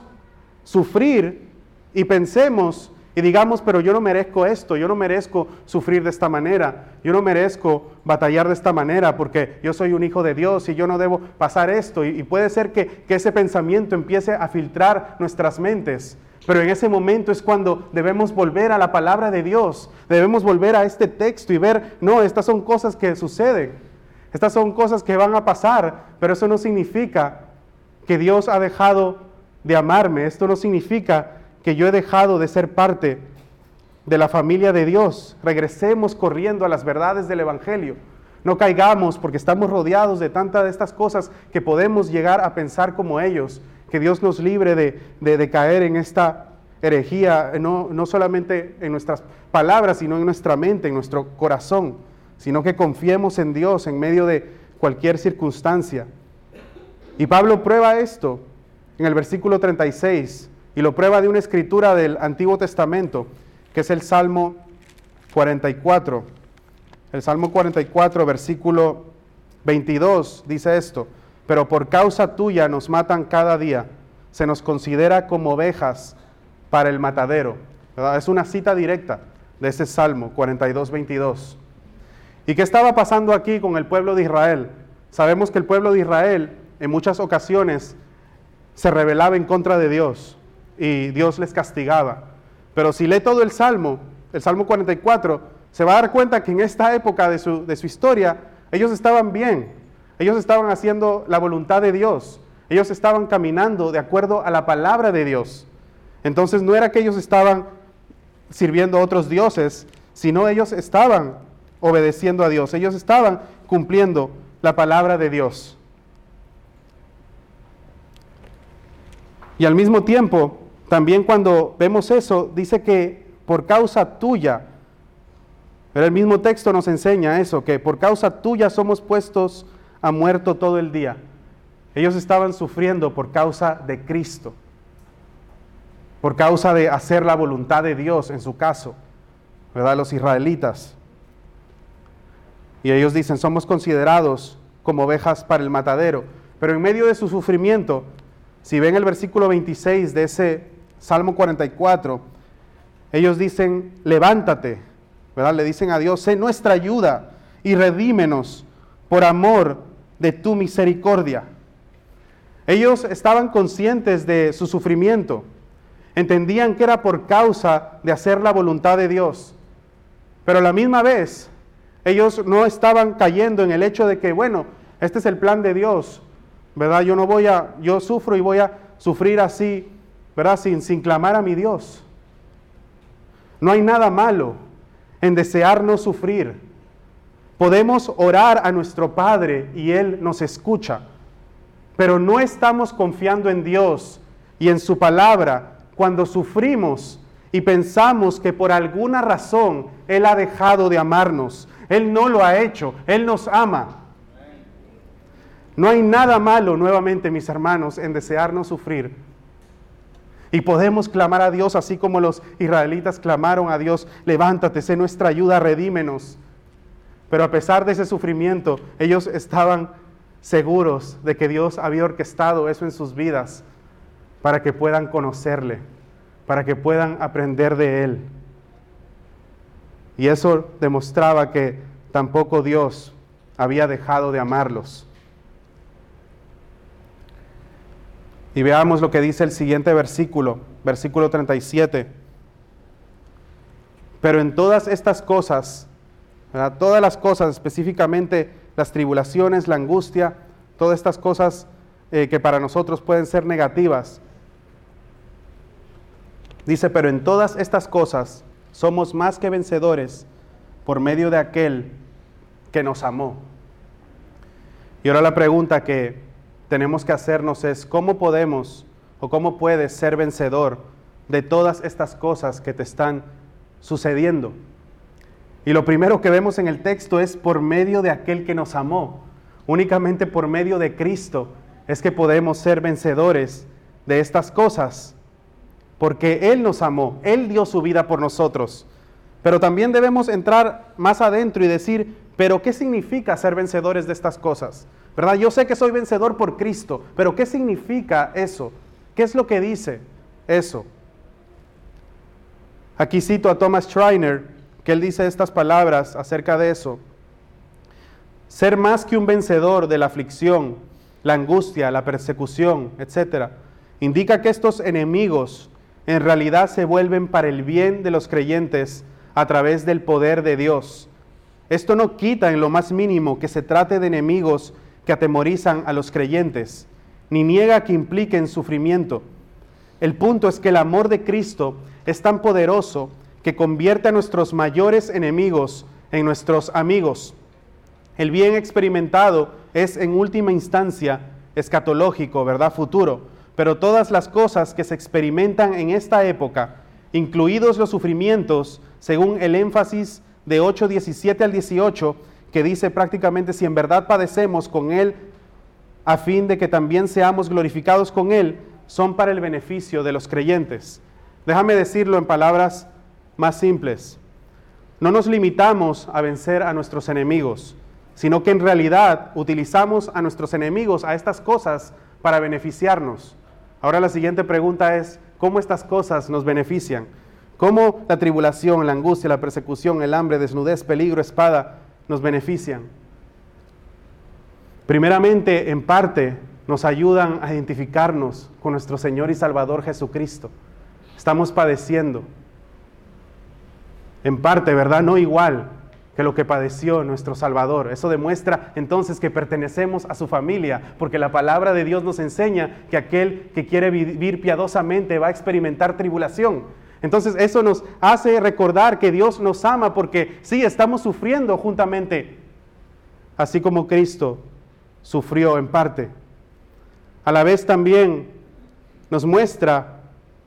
sufrir y pensemos y digamos, pero yo no merezco esto, yo no merezco sufrir de esta manera, yo no merezco batallar de esta manera porque yo soy un hijo de Dios y yo no debo pasar esto. Y, y puede ser que, que ese pensamiento empiece a filtrar nuestras mentes. Pero en ese momento es cuando debemos volver a la palabra de Dios, debemos volver a este texto y ver, no, estas son cosas que suceden, estas son cosas que van a pasar, pero eso no significa que Dios ha dejado de amarme, esto no significa que yo he dejado de ser parte de la familia de Dios. Regresemos corriendo a las verdades del evangelio, no caigamos porque estamos rodeados de tantas de estas cosas que podemos llegar a pensar como ellos. Que Dios nos libre de, de, de caer en esta herejía, no, no solamente en nuestras palabras, sino en nuestra mente, en nuestro corazón, sino que confiemos en Dios en medio de cualquier circunstancia. Y Pablo prueba esto en el versículo treinta y seis, y lo prueba de una escritura del Antiguo Testamento, que es el Salmo cuarenta y cuatro. El Salmo cuarenta y cuatro, versículo veintidós, dice esto: pero por causa tuya nos matan cada día, se nos considera como ovejas para el matadero. ¿Verdad? Es una cita directa de ese Salmo cuarenta y dos, veintidós. ¿Y qué estaba pasando aquí con el pueblo de Israel? Sabemos que el pueblo de Israel en muchas ocasiones se rebelaba en contra de Dios y Dios les castigaba. Pero si lee todo el Salmo, el Salmo cuarenta y cuatro, se va a dar cuenta que en esta época de su, de su historia, ellos estaban bien. Ellos estaban haciendo la voluntad de Dios. Ellos estaban caminando de acuerdo a la palabra de Dios. Entonces no era que ellos estaban sirviendo a otros dioses, sino ellos estaban obedeciendo a Dios. Ellos estaban cumpliendo la palabra de Dios. Y al mismo tiempo, también cuando vemos eso, dice que por causa tuya, pero el mismo texto nos enseña eso, que por causa tuya somos puestos a muerto todo el día. Ellos estaban sufriendo por causa de Cristo, por causa de hacer la voluntad de Dios en su caso, ¿verdad? Los israelitas. Y ellos dicen, somos considerados como ovejas para el matadero. Pero en medio de su sufrimiento, si ven el versículo veintiséis de ese Salmo cuarenta y cuatro, ellos dicen, levántate, ¿verdad? Le dicen a Dios, sé nuestra ayuda y redímenos por amor de tu misericordia. Ellos estaban conscientes de su sufrimiento, entendían que era por causa de hacer la voluntad de Dios, pero a la misma vez, ellos no estaban cayendo en el hecho de que, bueno, este es el plan de Dios, ¿verdad? Yo no voy a, yo sufro y voy a sufrir así, ¿verdad? Sin, sin clamar a mi Dios. No hay nada malo en desear no sufrir. Podemos orar a nuestro Padre y Él nos escucha, pero no estamos confiando en Dios y en su palabra cuando sufrimos y pensamos que por alguna razón Él ha dejado de amarnos. Él no lo ha hecho, Él nos ama. No hay nada malo, nuevamente, mis hermanos, en desear no sufrir. Y podemos clamar a Dios así como los israelitas clamaron a Dios, levántate, sé nuestra ayuda, redímenos. Pero a pesar de ese sufrimiento, ellos estaban seguros de que Dios había orquestado eso en sus vidas para que puedan conocerle, para que puedan aprender de Él. Y eso demostraba que tampoco Dios había dejado de amarlos. Y veamos lo que dice el siguiente versículo, versículo treinta y siete. Pero en todas estas cosas, ¿verdad? Todas las cosas, específicamente las tribulaciones, la angustia, todas estas cosas eh, que para nosotros pueden ser negativas. Dice, pero en todas estas cosas somos más que vencedores por medio de aquel que nos amó. Y ahora la pregunta que tenemos que hacernos es, ¿cómo podemos o cómo puedes ser vencedor de todas estas cosas que te están sucediendo? Y lo primero que vemos en el texto es por medio de aquel que nos amó. Únicamente por medio de Cristo es que podemos ser vencedores de estas cosas, porque Él nos amó, Él dio su vida por nosotros. Pero también debemos entrar más adentro y decir, ¿pero qué significa ser vencedores de estas cosas? ¿Verdad? Yo sé que soy vencedor por Cristo, pero ¿qué significa eso? ¿Qué es lo que dice eso? Aquí cito a Thomas Schreiner, que él dice estas palabras acerca de eso. Ser más que un vencedor de la aflicción, la angustia, la persecución, etcétera, indica que estos enemigos en realidad se vuelven para el bien de los creyentes a través del poder de Dios. Esto no quita en lo más mínimo que se trate de enemigos que atemorizan a los creyentes, ni niega que impliquen sufrimiento. El punto es que el amor de Cristo es tan poderoso que convierte a nuestros mayores enemigos en nuestros amigos. El bien experimentado es en última instancia escatológico, ¿verdad? Futuro. Pero todas las cosas que se experimentan en esta época, incluidos los sufrimientos, según el énfasis de ocho diecisiete al dieciocho, que dice prácticamente si en verdad padecemos con Él, a fin de que también seamos glorificados con Él, son para el beneficio de los creyentes. Déjame decirlo en palabras más simples. No nos limitamos a vencer a nuestros enemigos, sino que en realidad utilizamos a nuestros enemigos, a estas cosas, para beneficiarnos. Ahora la siguiente pregunta es, ¿cómo estas cosas nos benefician? ¿Cómo la tribulación, la angustia, la persecución, el hambre, desnudez, peligro, espada nos benefician? Primeramente, en parte, nos ayudan a identificarnos con nuestro Señor y Salvador Jesucristo. Estamos padeciendo. En parte, ¿verdad? No igual que lo que padeció nuestro Salvador. Eso demuestra entonces que pertenecemos a su familia, porque la palabra de Dios nos enseña que aquel que quiere vivir piadosamente va a experimentar tribulación. Entonces eso nos hace recordar que Dios nos ama, porque sí, estamos sufriendo juntamente, así como Cristo sufrió en parte. A la vez también nos muestra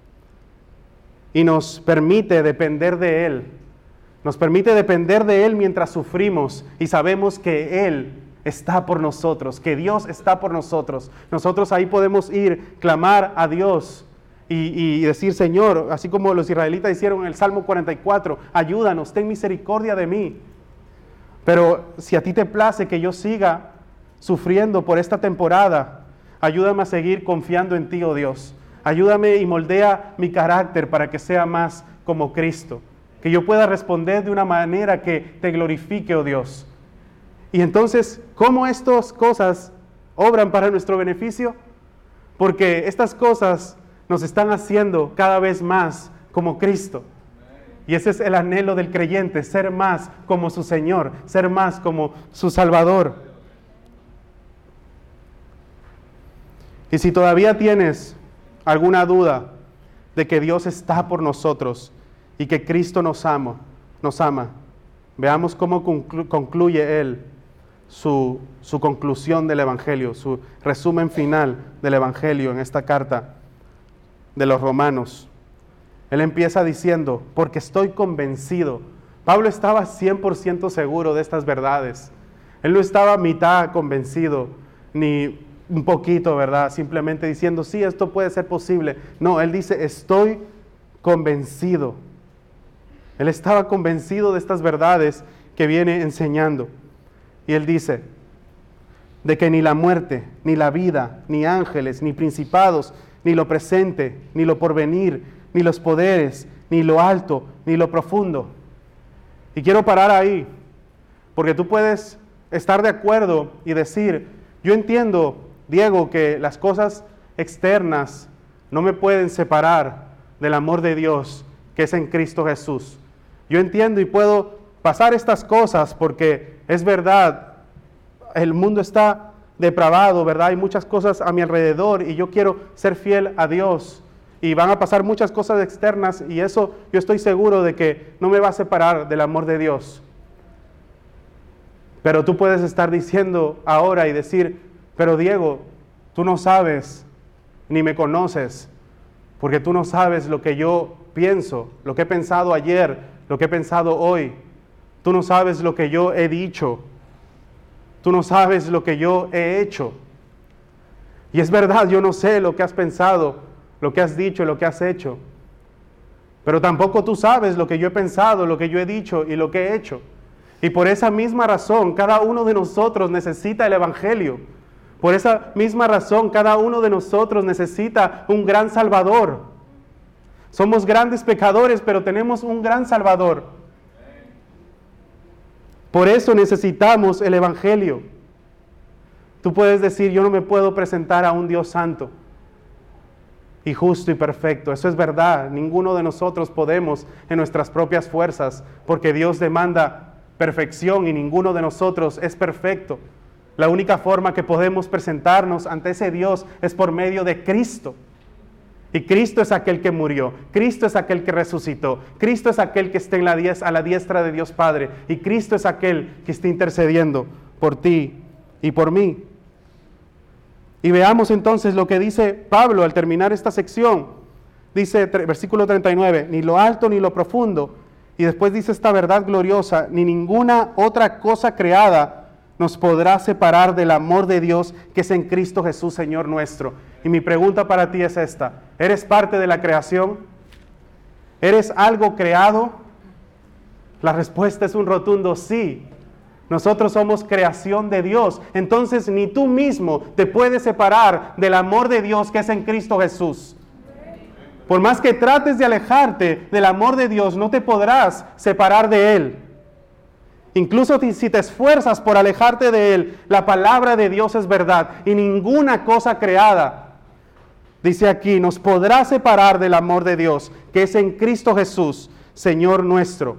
y nos permite depender de Él. Nos permite depender de Él mientras sufrimos y sabemos que Él está por nosotros, que Dios está por nosotros. Nosotros ahí podemos ir, clamar a Dios y, y decir, Señor, así como los israelitas hicieron en el Salmo cuarenta y cuatro, ayúdanos, ten misericordia de mí. Pero si a ti te place que yo siga sufriendo por esta temporada, ayúdame a seguir confiando en ti, oh Dios. Ayúdame y moldea mi carácter para que sea más como Cristo. Que yo pueda responder de una manera que te glorifique, oh Dios. Y entonces, ¿cómo estas cosas obran para nuestro beneficio? Porque estas cosas nos están haciendo cada vez más como Cristo. Y ese es el anhelo del creyente, ser más como su Señor, ser más como su Salvador. Y si todavía tienes alguna duda de que Dios está por nosotros y que Cristo nos ama, nos ama, veamos cómo conclu- concluye Él su, su conclusión del Evangelio, su resumen final del Evangelio en esta carta de los Romanos. Él empieza diciendo, porque estoy convencido. Pablo estaba cien por ciento seguro de estas verdades. Él no estaba mitad convencido, ni un poquito, ¿verdad? Simplemente diciendo, sí, esto puede ser posible. No, él dice, estoy convencido. Él estaba convencido de estas verdades que viene enseñando. Y él dice, de que ni la muerte, ni la vida, ni ángeles, ni principados, ni lo presente, ni lo porvenir, ni los poderes, ni lo alto, ni lo profundo. Y quiero parar ahí, porque tú puedes estar de acuerdo y decir, yo entiendo, Diego, que las cosas externas no me pueden separar del amor de Dios que es en Cristo Jesús. Yo entiendo y puedo pasar estas cosas porque es verdad, el mundo está depravado, ¿verdad? Hay muchas cosas a mi alrededor y yo quiero ser fiel a Dios. Y van a pasar muchas cosas externas y eso yo estoy seguro de que no me va a separar del amor de Dios. Pero tú puedes estar diciendo ahora y decir, pero Diego, tú no sabes ni me conoces, porque tú no sabes lo que yo pienso, lo que he pensado ayer, lo que he pensado hoy. Tú no sabes lo que yo he dicho. Tú no sabes lo que yo he hecho. Y es verdad, yo no sé lo que has pensado, lo que has dicho, lo que has hecho. Pero tampoco tú sabes lo que yo he pensado, lo que yo he dicho y lo que he hecho. Y por esa misma razón, cada uno de nosotros necesita el Evangelio. Por esa misma razón, cada uno de nosotros necesita un gran Salvador. Somos grandes pecadores, pero tenemos un gran Salvador. Por eso necesitamos el Evangelio. Tú puedes decir, yo no me puedo presentar a un Dios santo y justo y perfecto. Eso es verdad. Ninguno de nosotros podemos en nuestras propias fuerzas, porque Dios demanda perfección y ninguno de nosotros es perfecto. La única forma que podemos presentarnos ante ese Dios es por medio de Cristo. Y Cristo es aquel que murió, Cristo es aquel que resucitó, Cristo es aquel que está en la diestra, a la diestra de Dios Padre, y Cristo es aquel que está intercediendo por ti y por mí. Y veamos entonces lo que dice Pablo al terminar esta sección. Dice, versículo treinta y nueve, ni lo alto ni lo profundo, y después dice esta verdad gloriosa, ni ninguna otra cosa creada nos podrá separar del amor de Dios que es en Cristo Jesús, Señor nuestro. Y mi pregunta para ti es esta, ¿eres parte de la creación? ¿Eres algo creado? La respuesta es un rotundo sí. Nosotros somos creación de Dios. Entonces ni tú mismo te puedes separar del amor de Dios que es en Cristo Jesús. Por más que trates de alejarte del amor de Dios, no te podrás separar de Él. Incluso si te esfuerzas por alejarte de Él, la palabra de Dios es verdad y ninguna cosa creada, dice aquí, nos podrá separar del amor de Dios, que es en Cristo Jesús, Señor nuestro.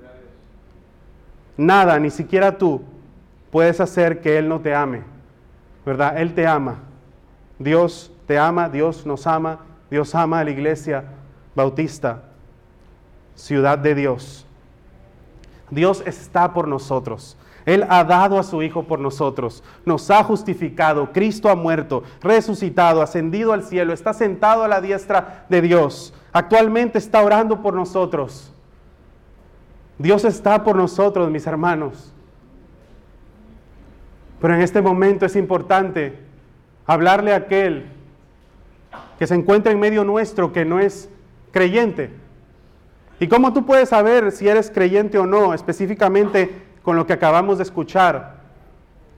Nada, ni siquiera tú, puedes hacer que Él no te ame, ¿verdad? Él te ama. Dios te ama, Dios nos ama, Dios ama a la iglesia bautista, ciudad de Dios. Dios está por nosotros. Él ha dado a su Hijo por nosotros. Nos ha justificado. Cristo ha muerto, resucitado, ascendido al cielo. Está sentado a la diestra de Dios. Actualmente está orando por nosotros. Dios está por nosotros, mis hermanos. Pero en este momento es importante hablarle a aquel que se encuentra en medio nuestro que no es creyente. ¿Y cómo tú puedes saber si eres creyente o no? Específicamente con lo que acabamos de escuchar.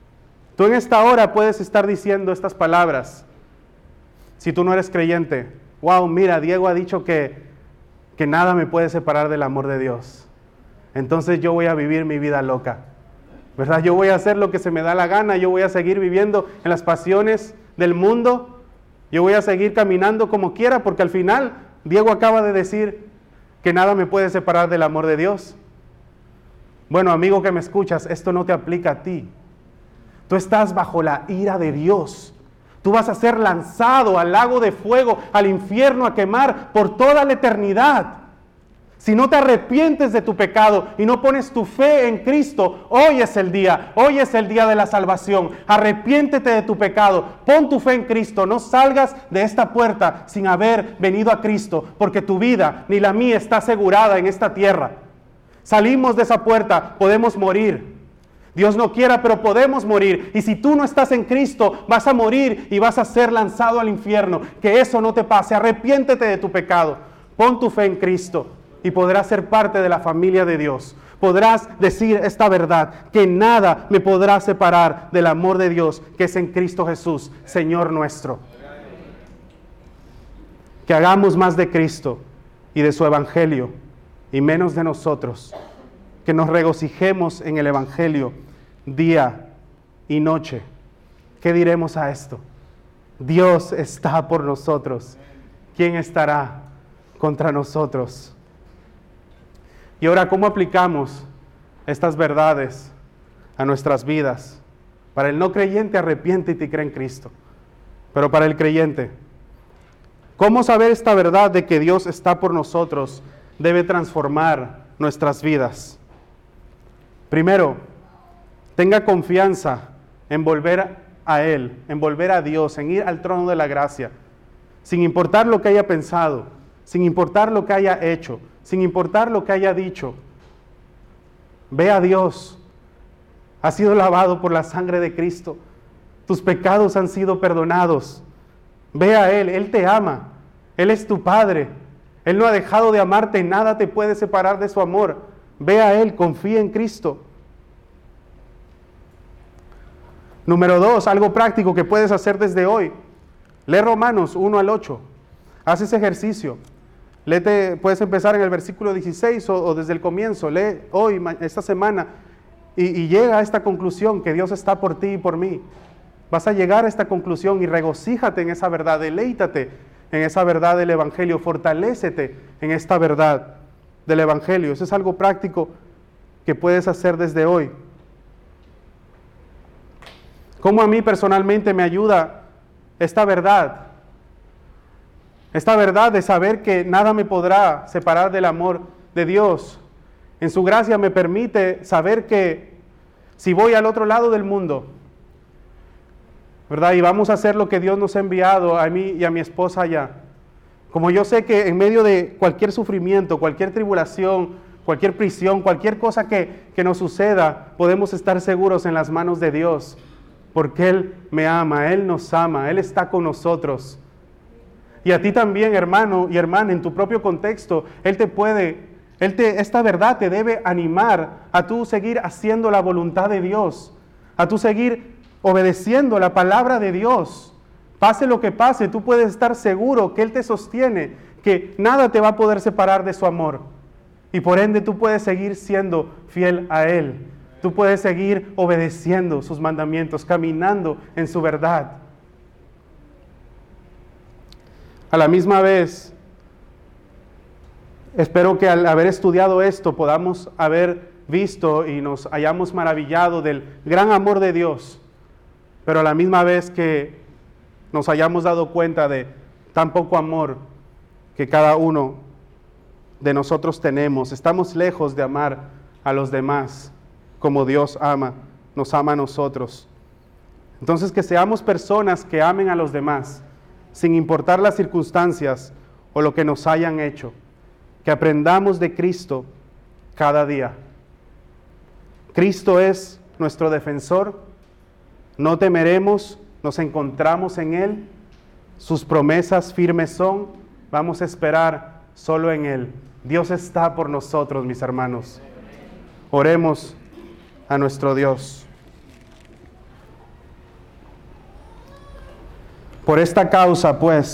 Tú en esta hora puedes estar diciendo estas palabras. Si tú no eres creyente, wow, mira, Diego ha dicho que, que nada me puede separar del amor de Dios. Entonces yo voy a vivir mi vida loca, ¿verdad? Yo voy a hacer lo que se me da la gana, yo voy a seguir viviendo en las pasiones del mundo, yo voy a seguir caminando como quiera, porque al final Diego acaba de decir que nada me puede separar del amor de Dios. Bueno, amigo que me escuchas, esto no te aplica a ti. Tú estás bajo la ira de Dios. Tú vas a ser lanzado al lago de fuego, al infierno, a quemar por toda la eternidad. Si no te arrepientes de tu pecado y no pones tu fe en Cristo, hoy es el día, hoy es el día de la salvación. Arrepiéntete de tu pecado, pon tu fe en Cristo, no salgas de esta puerta sin haber venido a Cristo, porque tu vida ni la mía está asegurada en esta tierra. Salimos de esa puerta, podemos morir. Dios no quiera, pero podemos morir. Y si tú no estás en Cristo, vas a morir y vas a ser lanzado al infierno. Que eso no te pase. Arrepiéntete de tu pecado. Pon tu fe en Cristo y podrás ser parte de la familia de Dios. Podrás decir esta verdad, que nada me podrá separar del amor de Dios, que es en Cristo Jesús, Señor nuestro. Que hagamos más de Cristo y de su evangelio y menos de nosotros. Que nos regocijemos en el evangelio día y noche. ¿Qué diremos a esto? Dios está por nosotros. ¿Quién estará contra nosotros? Y ahora, ¿cómo aplicamos estas verdades a nuestras vidas? Para el no creyente, arrepiéntete y cree en Cristo. Pero para el creyente, ¿cómo saber esta verdad de que Dios está por nosotros? Debe transformar nuestras vidas. Primero, tenga confianza en volver a Él, en volver a Dios, en ir al trono de la gracia, sin importar lo que haya pensado, sin importar lo que haya hecho, sin importar lo que haya dicho. Ve a Dios, has sido lavado por la sangre de Cristo, tus pecados han sido perdonados. Ve a Él, Él te ama, Él es tu Padre, Él no ha dejado de amarte, nada te puede separar de su amor. Ve a Él, confía en Cristo. Número dos, algo práctico que puedes hacer desde hoy. Lee Romanos uno al ocho. Haz ese ejercicio. Léete, puedes empezar en el versículo dieciséis o, o desde el comienzo. Lee hoy, esta semana, y, y llega a esta conclusión, que Dios está por ti y por mí. Vas a llegar a esta conclusión y regocíjate en esa verdad, deleítate en esa verdad del Evangelio, fortalécete en esta verdad del Evangelio. Eso es algo práctico que puedes hacer desde hoy. ¿Cómo a mí personalmente me ayuda esta verdad? Esta verdad de saber que nada me podrá separar del amor de Dios. En su gracia me permite saber que si voy al otro lado del mundo, ¿verdad? Y vamos a hacer lo que Dios nos ha enviado a mí y a mi esposa allá. Como yo sé que en medio de cualquier sufrimiento, cualquier tribulación, cualquier prisión, cualquier cosa que, que nos suceda, podemos estar seguros en las manos de Dios, porque Él me ama, Él nos ama, Él está con nosotros. Y a ti también, hermano y hermana, en tu propio contexto, Él te puede, Él te, esta verdad te debe animar a tú seguir haciendo la voluntad de Dios, a tú seguir obedeciendo la palabra de Dios. Pase lo que pase, tú puedes estar seguro que Él te sostiene, que nada te va a poder separar de su amor. Y por ende tú puedes seguir siendo fiel a Él. Tú puedes seguir obedeciendo sus mandamientos, caminando en su verdad. A la misma vez, espero que al haber estudiado esto podamos haber visto y nos hayamos maravillado del gran amor de Dios, pero a la misma vez que nos hayamos dado cuenta de tan poco amor que cada uno de nosotros tenemos. Estamos lejos de amar a los demás como Dios ama, nos ama a nosotros. Entonces, que seamos personas que amen a los demás, sin importar las circunstancias o lo que nos hayan hecho. Que aprendamos de Cristo cada día. Cristo es nuestro defensor, no temeremos, nos encontramos en Él, sus promesas firmes son, vamos a esperar solo en Él. Dios está por nosotros, mis hermanos. Oremos a nuestro Dios. Por esta causa, pues,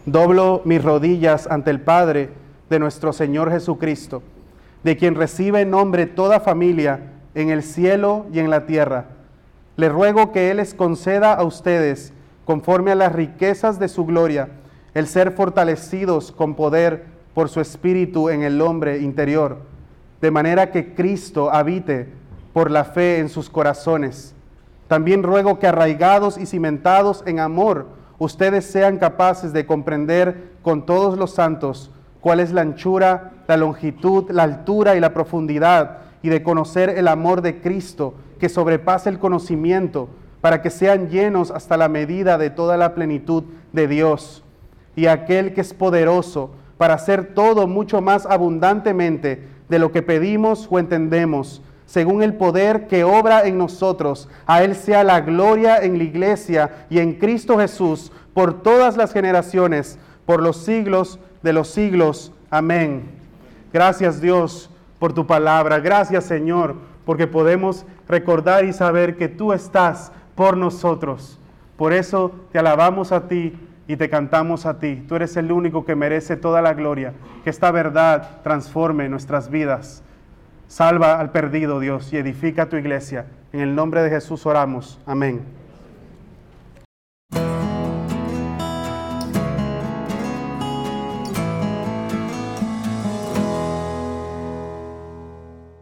Doblo mis rodillas ante el Padre de nuestro Señor Jesucristo, de quien recibe en nombre toda familia en el cielo y en la tierra. Le ruego que Él les conceda a ustedes, conforme a las riquezas de su gloria, el ser fortalecidos con poder por su Espíritu en el hombre interior, de manera que Cristo habite por la fe en sus corazones. También ruego que arraigados y cimentados en amor, ustedes sean capaces de comprender con todos los santos cuál es la anchura, la longitud, la altura y la profundidad, y de conocer el amor de Cristo que sobrepasa el conocimiento, para que sean llenos hasta la medida de toda la plenitud de Dios. Y aquel que es poderoso para hacer todo mucho más abundantemente de lo que pedimos o entendemos, según el poder que obra en nosotros, a Él sea la gloria en la iglesia y en Cristo Jesús por todas las generaciones, por los siglos de los siglos. Amén. Gracias, Dios, por tu palabra. Gracias, Señor, porque podemos recordar y saber que tú estás por nosotros. Por eso te alabamos a ti y te cantamos a ti. Tú eres el único que merece toda la gloria. Que esta verdad transforme nuestras vidas. Salva al perdido, Dios, y edifica tu iglesia. En el nombre de Jesús oramos. Amén.